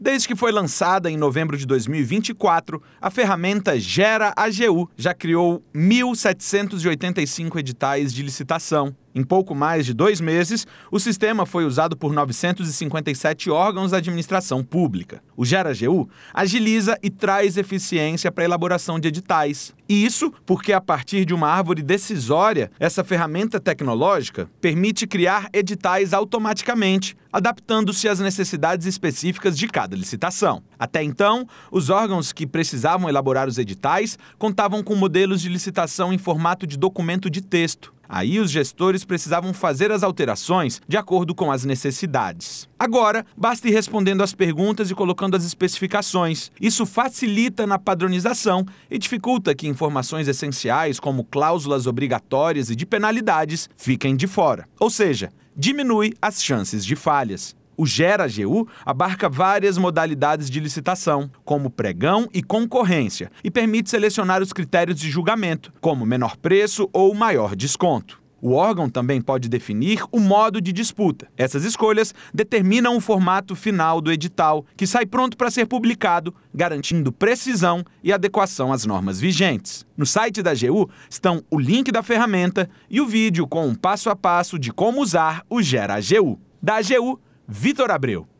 Desde que foi lançada em novembro de 2024, a ferramenta Gera AGU já criou 1.785 editais de licitação. Em pouco mais de 2 meses, o sistema foi usado por 957 órgãos da administração pública. O Gera AGU agiliza e traz eficiência para a elaboração de editais. E isso porque, a partir de uma árvore decisória, essa ferramenta tecnológica permite criar editais automaticamente, adaptando-se às necessidades específicas de cada licitação. Até então, os órgãos que precisavam elaborar os editais contavam com modelos de licitação em formato de documento de texto. Aí os gestores precisavam fazer as alterações de acordo com as necessidades. Agora, basta ir respondendo às perguntas e colocando as especificações. Isso facilita na padronização e dificulta que informações essenciais, como cláusulas obrigatórias e de penalidades, fiquem de fora. Ou seja, diminui as chances de falhas. O Gera AGU abarca várias modalidades de licitação, como pregão e concorrência, e permite selecionar os critérios de julgamento, como menor preço ou maior desconto. O órgão também pode definir o modo de disputa. Essas escolhas determinam o formato final do edital, que sai pronto para ser publicado, garantindo precisão e adequação às normas vigentes. No site da AGU estão o link da ferramenta e o vídeo com um passo a passo de como usar o Gera AGU. Da AGU, Vitor Abreu.